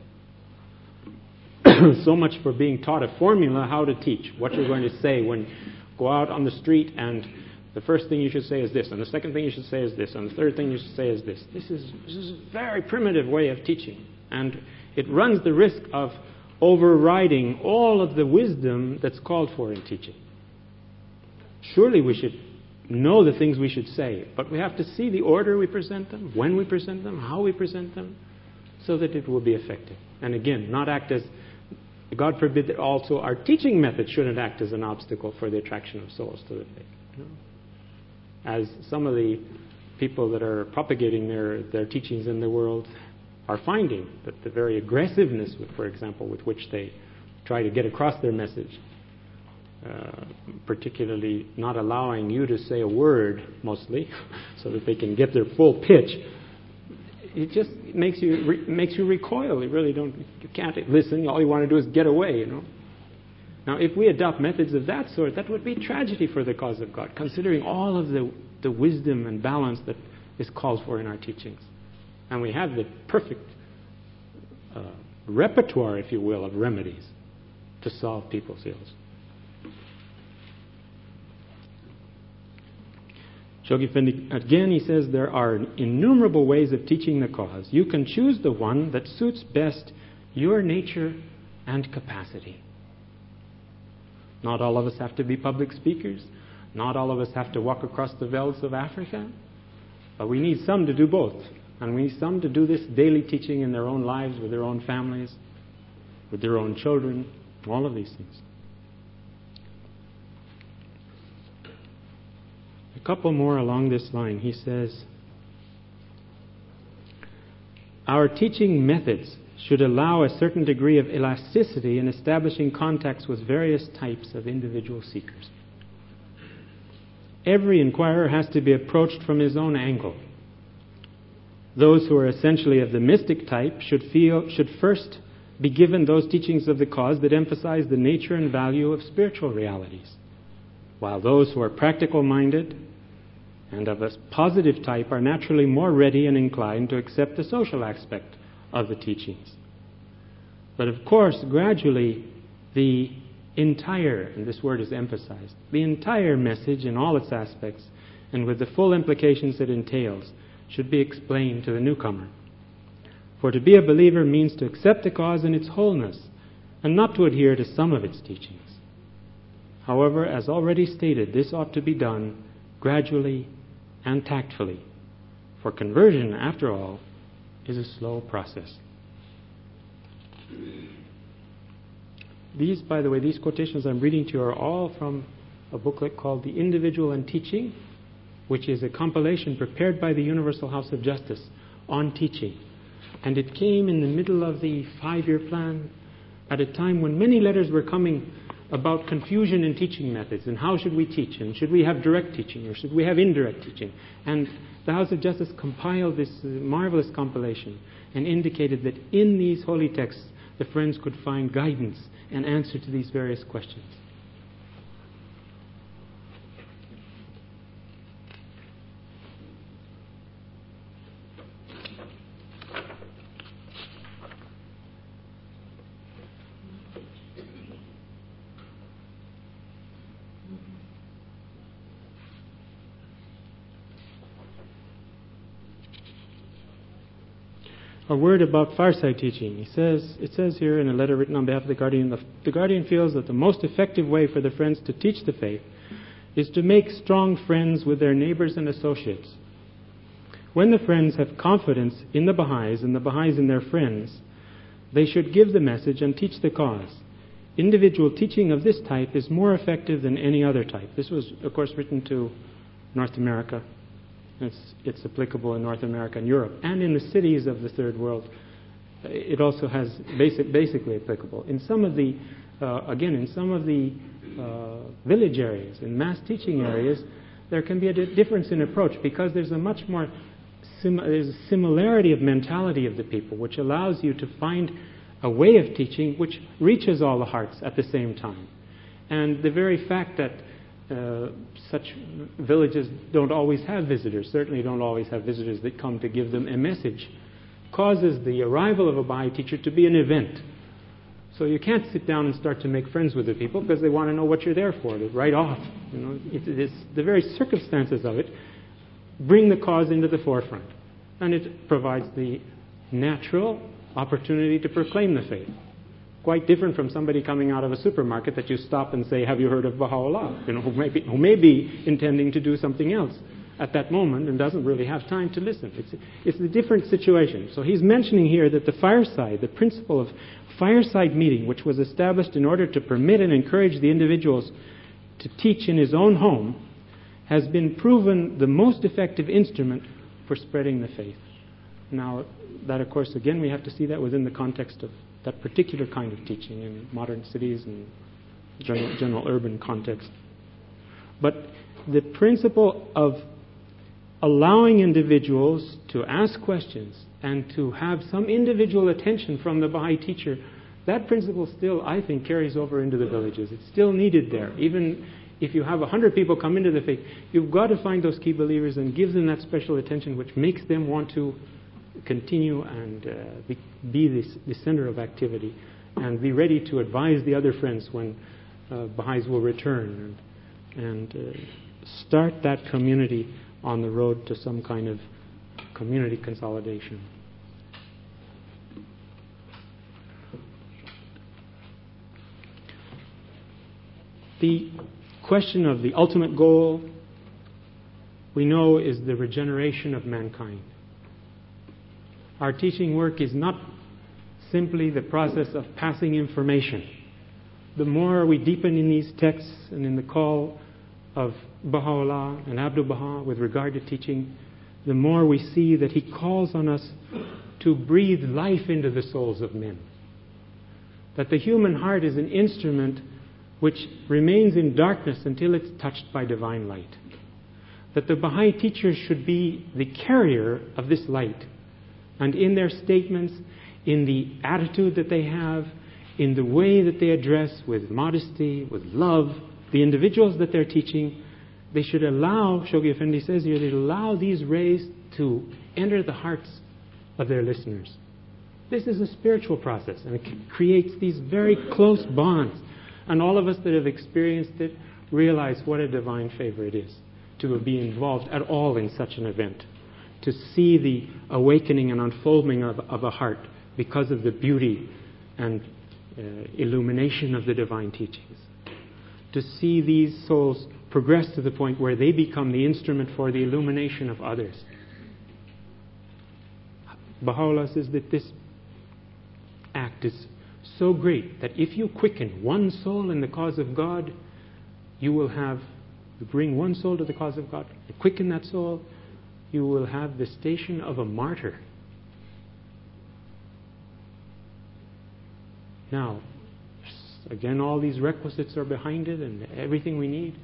So much for being taught a formula how to teach, what you're going to say when you go out on the street, and the first thing you should say is this, and the second thing you should say is this, and the third thing you should say is this. This is, this is a very primitive way of teaching, and it runs the risk of overriding all of the wisdom that's called for in teaching. Surely we should know the things we should say, but we have to see the order we present them, when we present them, how we present them, so that it will be effective. And again, not act as, God forbid that also our teaching method shouldn't act as an obstacle for the attraction of souls to the faith. You know? As some of the people that are propagating their, their teachings in the world are finding, that the very aggressiveness, with, for example, with which they try to get across their message, uh, particularly not allowing you to say a word, mostly, so that they can get their full pitch, it just makes you re- makes you recoil. You really don't, you can't listen. All you want to do is get away, you know. Now, if we adopt methods of that sort, that would be tragedy for the cause of God, considering all of the, the wisdom and balance that is called for in our teachings. And we have the perfect uh, repertoire, if you will, of remedies to solve people's ills. Chogyam Phuntsek, again, he says, there are innumerable ways of teaching the cause. You can choose the one that suits best your nature and capacity. Not all of us have to be public speakers. Not all of us have to walk across the velds of Africa. But we need some to do both. And we need some to do this daily teaching in their own lives, with their own families, with their own children, all of these things. A couple more along this line. He says, our teaching methods should allow a certain degree of elasticity in establishing contacts with various types of individual seekers. Every inquirer has to be approached from his own angle. Those who are essentially of the mystic type should feel should first be given those teachings of the cause that emphasize the nature and value of spiritual realities, while those who are practical-minded and of a positive type are naturally more ready and inclined to accept the social aspect of the teachings. But of course, gradually, the entire, and this word is emphasized, the entire message in all its aspects, and with the full implications it entails, should be explained to the newcomer. For to be a believer means to accept the cause in its wholeness, and not to adhere to some of its teachings. However, as already stated, this ought to be done gradually and tactfully, for conversion, after all, is a slow process. These, by the way, these quotations I'm reading to you are all from a booklet called The Individual and Teaching, which is a compilation prepared by the Universal House of Justice on teaching. And it came in the middle of the five-year plan at a time when many letters were coming about confusion in teaching methods and how should we teach, and should we have direct teaching or should we have indirect teaching. And the House of Justice compiled this uh, marvelous compilation and indicated that in these holy texts the friends could find guidance and answer to these various questions. A word about fireside teaching. He says, it says here in a letter written on behalf of the Guardian, the, the Guardian feels that the most effective way for the friends to teach the faith is to make strong friends with their neighbors and associates. When the friends have confidence in the Baha'is and the Baha'is in their friends, they should give the message and teach the cause. Individual teaching of this type is more effective than any other type. This was, of course, written to North America. It's, it's applicable in North America and Europe, and in the cities of the Third World. It also has basic, basically applicable. In some of the, uh, again, in some of the uh, village areas, in mass teaching areas, there can be a di- difference in approach because there's a much more sim- there's a similarity of mentality of the people, which allows you to find a way of teaching which reaches all the hearts at the same time. And the very fact that uh, such villages don't always have visitors, certainly don't always have visitors that come to give them a message, causes the arrival of a Baha'i teacher to be an event. So you can't sit down and start to make friends with the people because they want to know what you're there for, right off. You know, it is the very circumstances of it bring the cause into the forefront, and it provides the natural opportunity to proclaim the faith. Quite different from somebody coming out of a supermarket that you stop and say, "Have you heard of Baha'u'llah?" You know, who may be, who may be intending to do something else at that moment and doesn't really have time to listen. It's, it's a different situation. So he's mentioning here that the fireside, the principle of fireside meeting, which was established in order to permit and encourage the individuals to teach in his own home, has been proven the most effective instrument for spreading the faith. Now, that of course, again, we have to see that within the context of that particular kind of teaching in modern cities and general, general urban context. But the principle of allowing individuals to ask questions and to have some individual attention from the Baha'i teacher, that principle still, I think, carries over into the villages. It's still needed there. Even if you have a hundred people come into the faith, you've got to find those key believers and give them that special attention which makes them want to continue and uh, be, be this, the center of activity and be ready to advise the other friends when uh, Baha'is will return and, and uh, start that community on the road to some kind of community consolidation. The question of the ultimate goal, we know, is the regeneration of mankind. Our teaching work is not simply the process of passing information. The more we deepen in these texts and in the call of Baha'u'llah and Abdu'l-Baha with regard to teaching, the more we see that he calls on us to breathe life into the souls of men. That the human heart is an instrument which remains in darkness until it's touched by divine light. That the Baha'i teachers should be the carrier of this light. And in their statements, in the attitude that they have, in the way that they address with modesty, with love, the individuals that they're teaching, they should allow, Shoghi Effendi says here, they allow these rays to enter the hearts of their listeners. This is a spiritual process, and it creates these very close bonds. And all of us that have experienced it realize what a divine favor it is to be involved at all in such an event, to see the awakening and unfolding of, of a heart because of the beauty and uh, illumination of the divine teachings. To see these souls progress to the point where they become the instrument for the illumination of others. Baha'u'llah says that this act is so great that if you quicken one soul in the cause of God, you will have, you bring one soul to the cause of God, you quicken that soul, you will have the station of a martyr. Now, again, all these requisites are behind it and everything we need.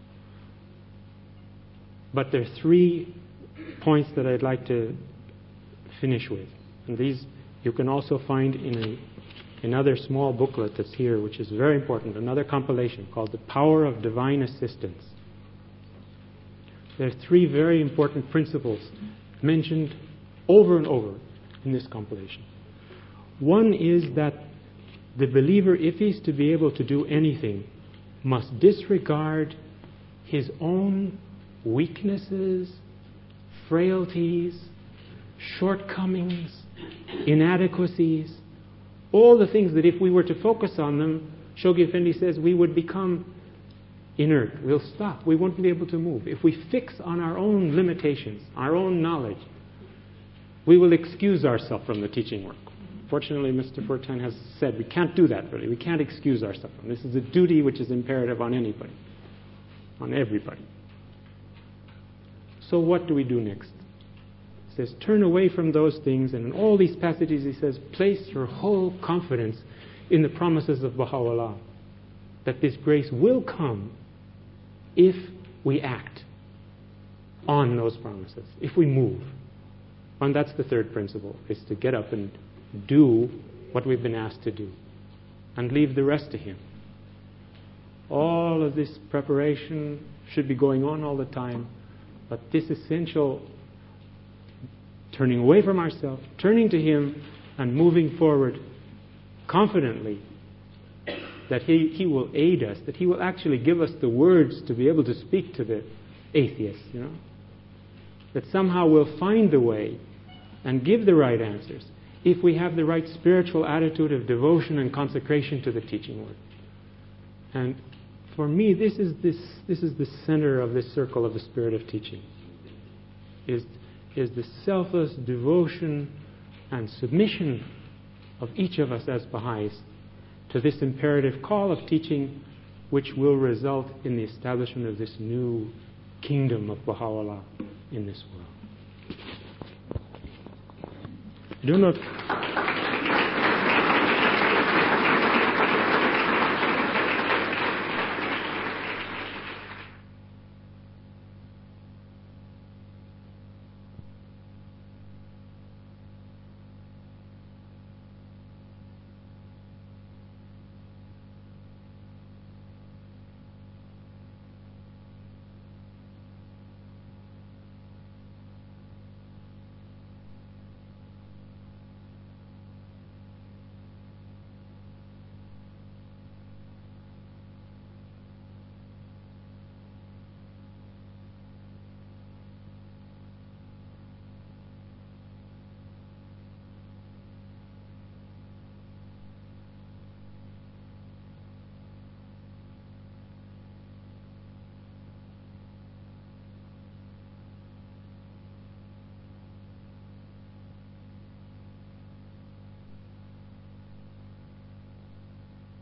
But there are three points that I'd like to finish with. And these you can also find in a, another small booklet that's here, which is very important, another compilation called The Power of Divine Assistance. There are three very important principles mentioned over and over in this compilation. One is that the believer, if he's to be able to do anything, must disregard his own weaknesses, frailties, shortcomings, inadequacies, all the things that if we were to focus on them, Shoghi Effendi says, we would become inert. We'll stop. We won't be able to move. If we fix on our own limitations, our own knowledge, we will excuse ourselves from the teaching work. Fortunately, Mister Fortin has said we can't do that, really. We can't excuse ourselves from this. This is a duty which is imperative on anybody, on everybody. So what do we do next? He says, turn away from those things, and in all these passages he says, place your whole confidence in the promises of Baha'u'llah, that this grace will come if we act on those promises, if we move. And that's the third principle, is to get up and do what we've been asked to do and leave the rest to Him. All of this preparation should be going on all the time, but this essential turning away from ourselves, turning to Him and moving forward confidently that he, he will aid us, that He will actually give us the words to be able to speak to the atheists, you know. That somehow we'll find the way and give the right answers if we have the right spiritual attitude of devotion and consecration to the teaching word. And for me, this is this this is the center of this circle of the spirit of teaching. Is is the selfless devotion and submission of each of us as Baha'is to this imperative call of teaching, which will result in the establishment of this new kingdom of Baha'u'llah in this world. I do not